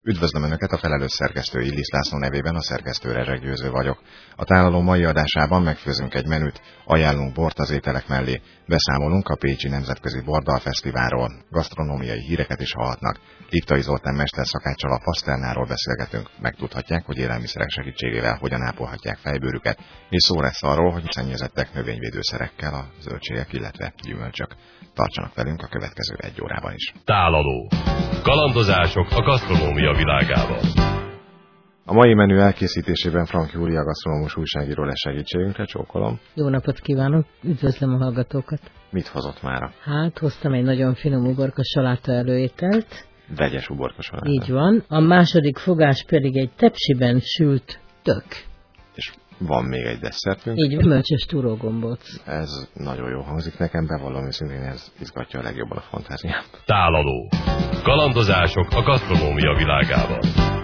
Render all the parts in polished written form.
Üdvözlöm Önöket, a felelős szerkesztő Illis László nevében, a szerkesztő Rezsek Győző vagyok. A tálaló mai adásában megfőzünk egy menüt, ajánlunk bort az ételek mellé, beszámolunk a Pécsi Nemzetközi Bordalfesztiválról, gasztronómiai híreket is hallhatnak. Liptai Zoltán mesterszakáccsal a pasztelnáról beszélgetünk, megtudhatják, hogy élelmiszerek segítségével hogyan ápolhatják fejbőrüket, és szó lesz arról, hogy szennyezettek növényvédőszerekkel a zöldségek, illetve gyümölcsök. Tartsanak velünk a következő 1 órában is. Tálaló. Kalandozások a gasztronómia világában. A mai menü elkészítésében Frank Júlia gasztronómus újságíró lesz segítségünkre, csókolom. Jó napot kívánok, üdvözlöm a hallgatókat. Mit hozott mára? Hát, hoztam egy nagyon finom uborka saláta előételt. Vegyes uborka saláta. Így van. A második fogás pedig egy tepsiben sült tök. És van még egy desszertünk. Így van, gyümölcsös túrógombóc. Ez nagyon jó hangzik nekem, bevallom őszintén, ez izgatja a legjobban a fantáziát. Tálaló. Kalandozások a gasztronómia világában.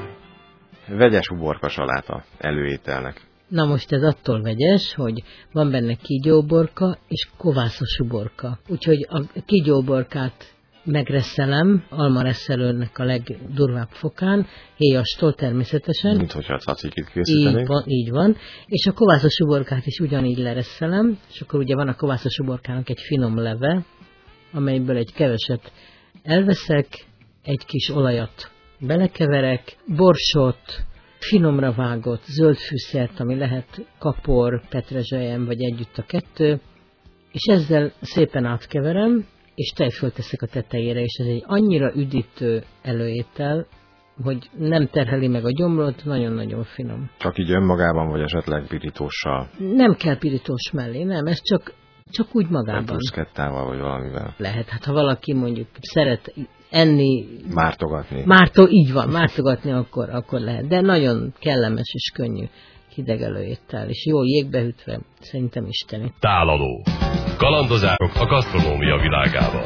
Vegyes uborka saláta előételnek. Na most ez attól vegyes, hogy van benne kígyóuborka és kovászos uborka. Úgyhogy a kígyóuborkát megreszelem, almareszelőnek a legdurvább fokán, héjastól természetesen. Mint hogyha a cacikit készítenénk. Így van. És a kovászos uborkát is ugyanígy lereszelem, és akkor ugye van a kovászos uborkának egy finom leve, amelyből egy keveset elveszek, egy kis olajat belekeverek, borsot, finomra vágott zöldfűszert, ami lehet kapor, petrezselyem, vagy együtt a kettő, és ezzel szépen átkeverem, és tejfölt teszek a tetejére, és ez egy annyira üdítő előétel, hogy nem terheli meg a gyomrot, nagyon-nagyon finom. Csak így önmagában, vagy esetleg pirítóssal? Nem kell pirítós mellé, nem, ez csak úgy magában. Bruschettával, vagy valamivel? Lehet, hát ha valaki mondjuk szeret enni... Mártogatni. Így van, mártogatni akkor lehet, de nagyon kellemes és könnyű hideg előétel, és jól jégbehűtve, szerintem isteni. Tálaló. Kalandozások a gasztronómia világában.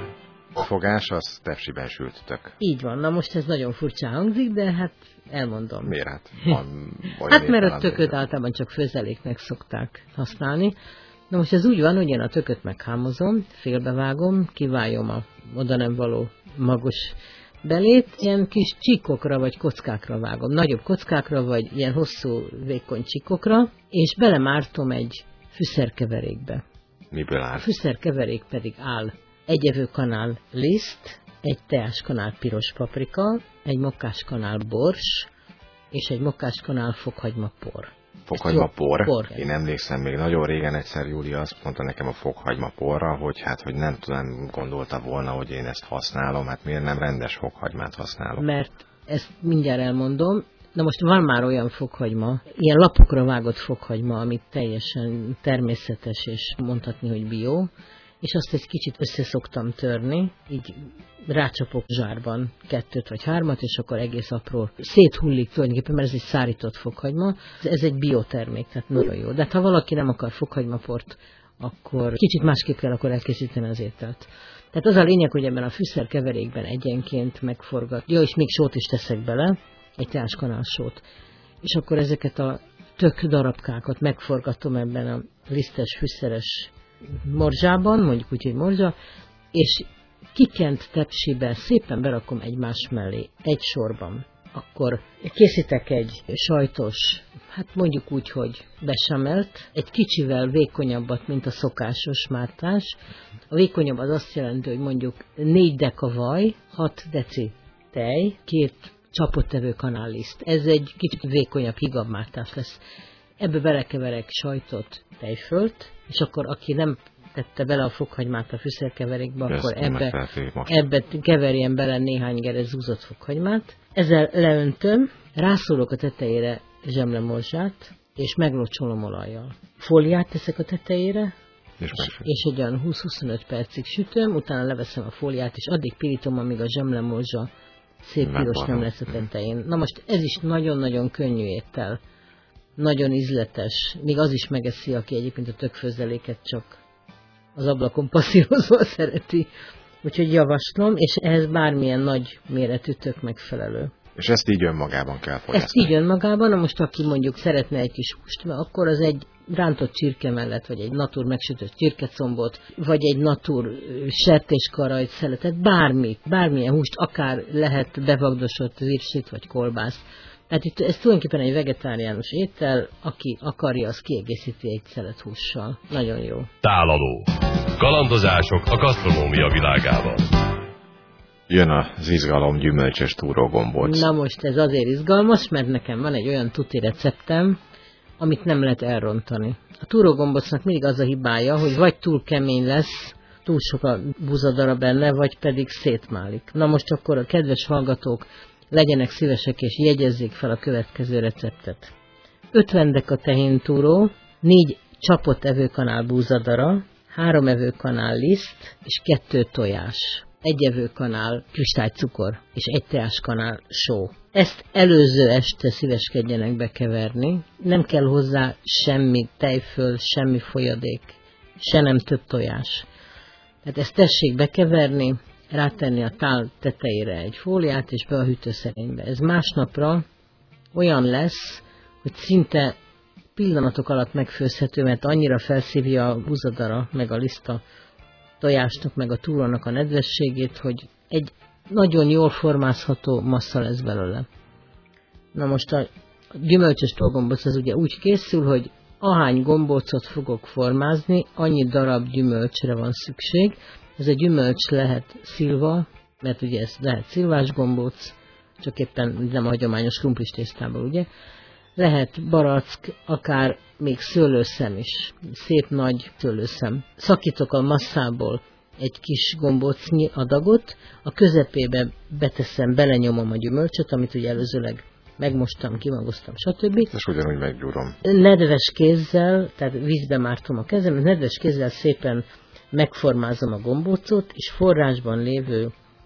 A fogás az tepsiben sült tök. Így van, na most ez nagyon furcsán hangzik, de hát elmondom. Miért? Hát mert a tököt általában csak főzeléknek szokták használni. Na most ez úgy van, hogy én a tököt meghámozom, félbevágom, kiváljom a oda nem való magos belét, ilyen kis csíkokra vagy kockákra vágom, nagyobb kockákra vagy ilyen hosszú, vékony csíkokra, és belemártom egy fűszerkeverékbe. Miből áll? A fűszerkeverék pedig áll egy evőkanál liszt, egy teáskanál piros paprika, egy mokkáskanál bors, és egy mokkáskanál fokhagymapor. Fokhagymapor? Én emlékszem, még nagyon régen egyszer Júlia azt mondta nekem a fokhagymapórra, hogy nem tudom, gondolta volna, hogy én ezt használom, hát miért nem rendes fokhagymát használom? Mert ezt mindjárt elmondom. Na most van már olyan fokhagyma, ilyen lapokra vágott fokhagyma, amit teljesen természetes, és mondhatni, hogy bio, és azt egy kicsit összeszoktam törni, így rácsapok zsárban 2 vagy 3, és akkor egész apró széthullik tulajdonképpen, mert ez egy szárított fokhagyma, ez egy biotermék, tehát nagyon jó. De ha valaki nem akar fokhagymaport, akkor kicsit másképp kell akkor elkészíteni az ételt. Tehát az a lényeg, hogy ebben a fűszerkeverékben egyenként megforgat. Ja, és még sót is teszek bele, egy teáskanál sót. És akkor ezeket a tök darabkákat megforgatom ebben a lisztes, fűszeres morzsában, mondjuk úgy, hogy morzsa, és kikent tepsibe szépen berakom egymás mellé, egy sorban. Akkor készítek egy sajtos, hát mondjuk úgy, hogy besamelt, egy kicsivel vékonyabbat, mint a szokásos mártás. A vékonyabb az azt jelenti, hogy mondjuk 4 deka vaj, 6 deci tej, 2 csapott evőkanál liszt. Ez egy kicsit vékonyabb, hígabb mártás lesz. Ebbe belekeverek sajtot, tejfölt, és akkor aki nem tette bele a fokhagymát a fűszerkeverékbe, akkor ebbe keverjen bele néhány gerez zúzott fokhagymát. Ezzel leöntöm, rászólok a tetejére zsemlemorzsát, és meglocsolom olajjal. Fóliát teszek a tetejére, és egy olyan 20-25 percig sütöm, utána leveszem a fóliát, és addig pirítom, amíg a zsemlemorzsa szép piros nem lesz a tetején. Na most ez is nagyon-nagyon könnyű étel. Nagyon ízletes. Még az is megeszi, aki egyébként a tökfőzeléket csak az ablakon passzírozva szereti. Úgyhogy javaslom, és ehhez bármilyen nagy méretű tök megfelelő. És ezt így önmagában kell fogyasztani? Ezt így önmagában, most aki mondjuk szeretne egy kis húst, akkor az egy rántott csirke mellett, vagy egy natur megsütött csirkecombot, vagy egy natur sertéskarajt, szeletet, bármilyen húst, akár lehet bevagdosott virslit, vagy kolbászt. Tehát itt ez tulajdonképpen egy vegetáriánus étel, aki akarja, az kiegészíti egy szelet hússal. Nagyon jó. Tálaló. Kalandozások a gasztronómia világában. Jön az izgalom, gyümölcsös túrógombóc. Na most ez azért izgalmas, mert nekem van egy olyan tuti receptem, amit nem lehet elrontani. A túrógombocnak mindig az a hibája, hogy vagy túl kemény lesz, túl sok a búzadara benne, vagy pedig szétmálik. Na most akkor a kedves hallgatók legyenek szívesek és jegyezzék fel a következő receptet. 50 deka tehéntúró, 4 csapott evőkanál búzadara, 3 evőkanál liszt és 2 tojás. 1 evőkanál kristálycukor és 1 teáskanál só. Ezt előző este szíveskedjenek bekeverni. Nem kell hozzá semmi tejföl, semmi folyadék, se nem több tojás. Tehát ezt tessék bekeverni, rátenni a tál tetejére egy fóliát, és be a hűtőszerénybe. Ez másnapra olyan lesz, hogy szinte pillanatok alatt megfőzhető, mert annyira felszívja a búzadara, meg a liszta tojásnak, meg a túrónak a nedvességét, hogy egy nagyon jól formázható massza lesz belőle. Na most a gyümölcsös tógombóc az ugye úgy készül, hogy ahány gombócot fogok formázni, annyi darab gyümölcsre van szükség. Ez a gyümölcs lehet szilva, mert ugye ez lehet szilvás gombóc, csak éppen nem a hagyományos krumplis tésztából, ugye. Lehet barack, akár még szőlőszem is, szép nagy szőlőszem. Szakítok a masszából egy kis gombócnyi adagot, a közepébe beteszem, belenyomom a gyümölcsöt, amit ugye előzőleg megmostam, kimagoztam, stb. És ugyanúgy meggyúrom. Nedves kézzel, tehát vízbe mártom a kezem, nedves kézzel szépen megformázom a gombócot, és forrásban lévő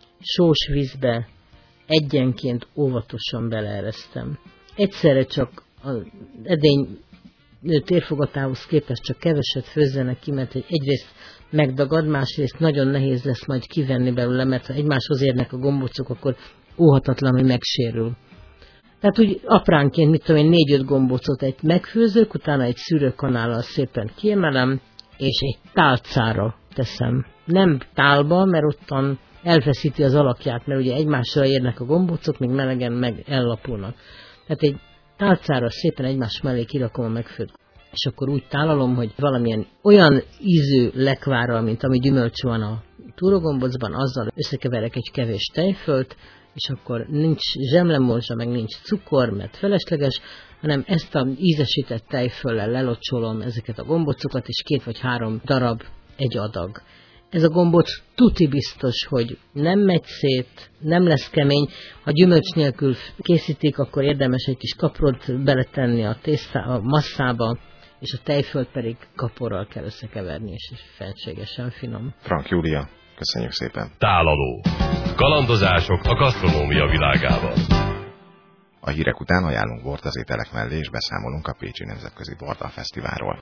sós vízbe egyenként óvatosan beleeresztem. Egyszerre csak az edény térfogatához képest csak keveset főzzenek ki, mert egyrészt megdagad, másrészt nagyon nehéz lesz majd kivenni belőle, mert ha egymáshoz érnek a gombócok, akkor óhatatlan, hogy megsérül. Tehát úgy apránként, mit tudom én, 4-5 gombócot megfőzök, utána egy szűrőkanállal szépen kiemelem, és egy tálcára teszem. Nem tálba, mert ottan elfeszíti az alakját, mert ugye egymásra érnek a gombócok, még melegen meg ellapulnak. Tehát egy tálcára szépen egymás mellé kirakom a megfőtt. És akkor úgy tálalom, hogy valamilyen olyan ízű lekvárral, mint ami gyümölcs van a túrógombocban, azzal összekeverek egy kevés tejfölt, és akkor nincs zsemlemorzsa, meg nincs cukor, mert felesleges, hanem ezt a ízesített tejföllel lelocsolom ezeket a gombocokat, és 2 vagy 3 darab egy adag. Ez a gombóc tuti biztos, hogy nem megy szét, nem lesz kemény. Ha gyümölcs nélkül készítik, akkor érdemes egy kis kaprot beletenni a masszába, és a tejfölt pedig kaporral kell összekeverni, és felségesen finom. Frank Júlia, köszönjük szépen. Tálaló. Kalandozások a gasztronómia világában. A hírek után ajánlunk bort az ételek mellé, és beszámolunk a Pécsi Nemzetközi Bordalfesztiválról.